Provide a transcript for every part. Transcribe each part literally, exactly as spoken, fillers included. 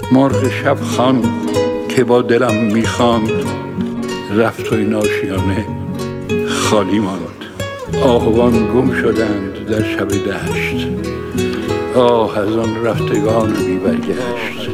مرغ شب خوان که با دلم میخواند، رفت و این آشیانه خالی ماند. آهوان گم شدند در شب دشت، آه از آن رفتگان بی برگشت.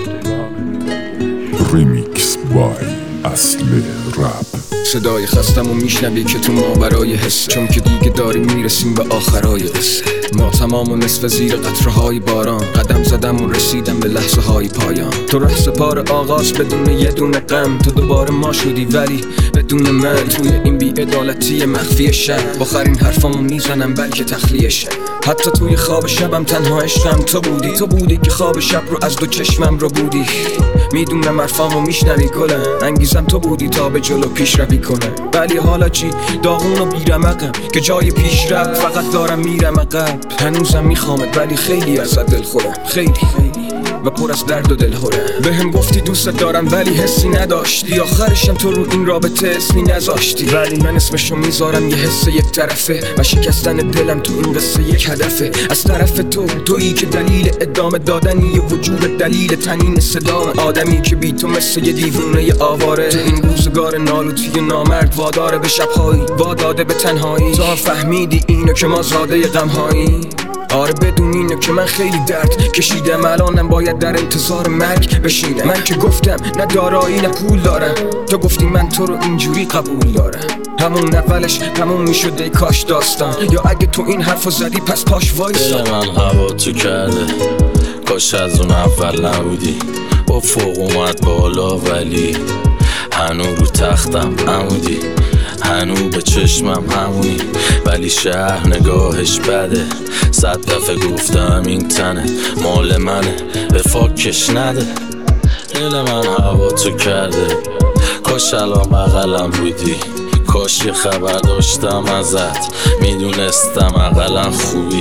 ریمیکس بای اصل رپ. صدای خستم و میشنوی که تو ما برای حس، چون که دیگه داریم میرسیم به آخرای قصه. ما تمام و نصف زیر قطره های باران، قدم زدم و رسیدم به لحظه های پایان. تو ره سپار آغاز بدون یه دونه غم، تو دوباره ما شدی ولی بدون من. توی این بی‌عدالتی مخفی شب، بخرین حرفامو میزنم بلکه تخلیه شب. حتی توی خواب شبم تنها عشقم تو بودی، تو بودی که خواب شب رو از دو چشمم رو بودی. میدونم حرفامو میشنوی گلم، انگیزم تو بودی تا به جلو پیش روی کنه. ولی حالا چی؟ داغون و بیرمقم که جای پیش رفت فقط دارم میرم عقب. هنوزم میخوامت ولی خیلی ازت دل خورم، خیلی خیلی و پر از درد و دلهوره. بهم گفتی دوست دارم ولی حسی نداشتی، آخرشم تو رو این رابطه اسمی نذاشتی. ولی من اسمشو میذارم یه حس یک طرفه و شکستن دلم تو این قصه یک هدفه. از طرف تو، تویی که دلیل ادامه دادنی یه وجود، دلیل تنین صدام. آدمی که بی تو مثل یه دیوونه یه آواره، تو این روزگار نالوتی نامرد واداره به شبهایی، واداده به تنهایی. تو فهمیدی اینو که ما زاده غمهایی. آره بدون اینو که من خیلی درد کشیدم، الانم باید در انتظار مرگ بشینم. من که گفتم نه دارایی نه پول دارم، تو گفتی من تو رو اینجوری قبول دارم. همون اولش تموم میشد ای کاش داستان، یا اگه تو این حرفو زدی پس پاش وایسا. دل من هوا تو کرده، کاش از اون اول نبودی. با فوق اومد بالا ولی هنو رو تختم عمودی، هنو به چشمم همونی. ولی شهر نگاهش بده، صد دفعه گفتم این تنه مال منه، به فاکش نده. دل من هوا تو کرده، کاش الان بغلم بودی. کاش یه خبر داشتم ازت، میدونستم اقلا خوبی.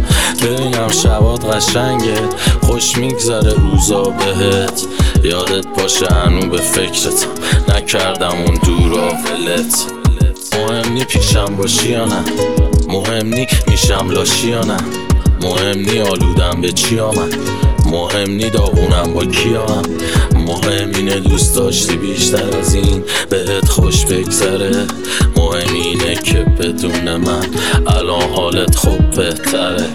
ببینم شبات قشنگه، خوش میگذره روزا بهت. یادت باشه هنو به فکرتم، نکردم اون دورا ولت. مهم نی پیشم باشی یا نه، مهم نی میشم لاشی یا نه، مهم نی آلودم به چی آمد، مهم نی داغونم با کیام. مهم اینه دوست داشتی بیشتر از این بهت خوش بگذره. مهم اینه که بدون من الان حالت خوب بهتره.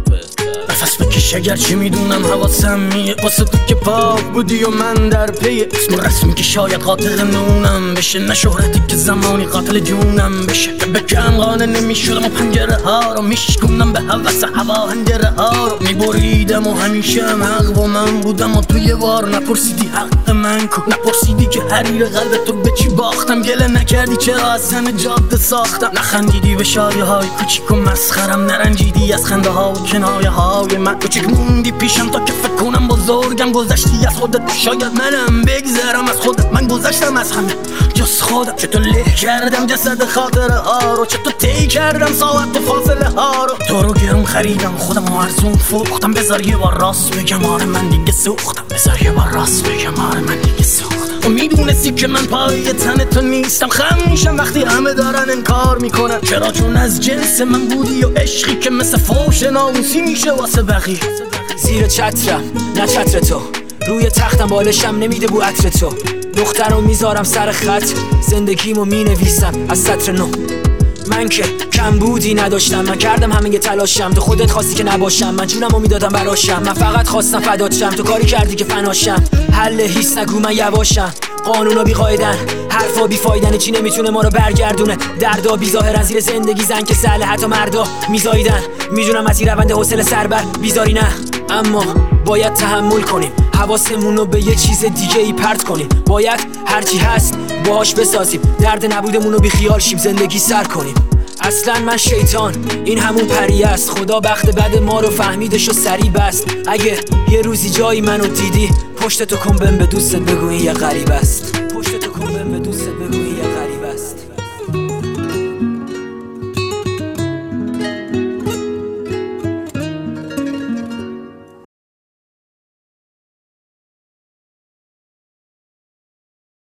نفس بکش اگر چی میدونم حواسم میه، واسه تو که پاک بودی و من در پی اسم و رسمی که شاید قاتل نونم بشه، نه شهرتی که زمانی قاتل جونم بشه. بکم قانه نمیشدم و پنجره ها رو میشکنم به حوث هوا، هنجره ها رو میبریدم و همیشه هم حق و من بودم. و توی وار نپرسیدی حق من کن، نپرسیدی که حریر قلب تو به چی باختم. گله نکردی چرا از زن جاده ساختم، نخندیدی به شادی های کوچیک و مسخرم، نرنجیدی از خنده ها و کنایه های من. کوچیک موندی پیشم تا که فکر کنم بزرگم، گذشتی از خودت شاید منم بگذرم از خودت. من گذشتم از همه جز خودم، چطور له کردم جسد خاطره ها رو، چطور طی کردم ساعت و فاصله ها رو. تو رو گرم خریدم خودم و ارزون فروختم، بذار یه بار راست بگم آره من دیگه سوختم، بذار یه بار راست بگم آره من دیگه سوختم. و میدونستی که من پای تن تو نیستم، خم میشم وقتی همه دارن انکار میکنن. چرا؟ چون از جنس من بودی و عشقی که مثل فوش ناموسی میشه واسه بقیه. زیر چترم نه چتر تو، روی تختم بالشم نمیده بو عطر تو. دخترو میذارم سر خط، زندگیمو مینویسم از سطر نو. من که کم بودی نداشتم، من کردم همه یه تلاشم، تو خودت خواستی که نباشم، من جونمو میدادم براشم. من فقط خواستم فدات شم، تو کاری کردی که فناشم. حل هیچ نگو من یواشم، قانونا بی قاعدن، حرفا بی فایدن، چی نمیتونه ما رو برگردونه. دردا بی ظاهرن زیر زندگی زن که سهله حتی مردا میزایدن. میدونم از این روند حوصله سربر بیزاری نه، اما باید تحمل کنیم، حواسمون رو به یه چیز دیگه ای پرت کنیم. باید هرچی هست باهاش بسازیم، درد نبودمون رو بی خیال شیم، زندگی سر کنیم. اصلا من شیطان این همون پری است، خدا بخت بد ما رو فهمیدش و سری بست. اگه یه روزی جایی منو دیدی پشت تو کن بهم به دوستت بگو این یه غریب است.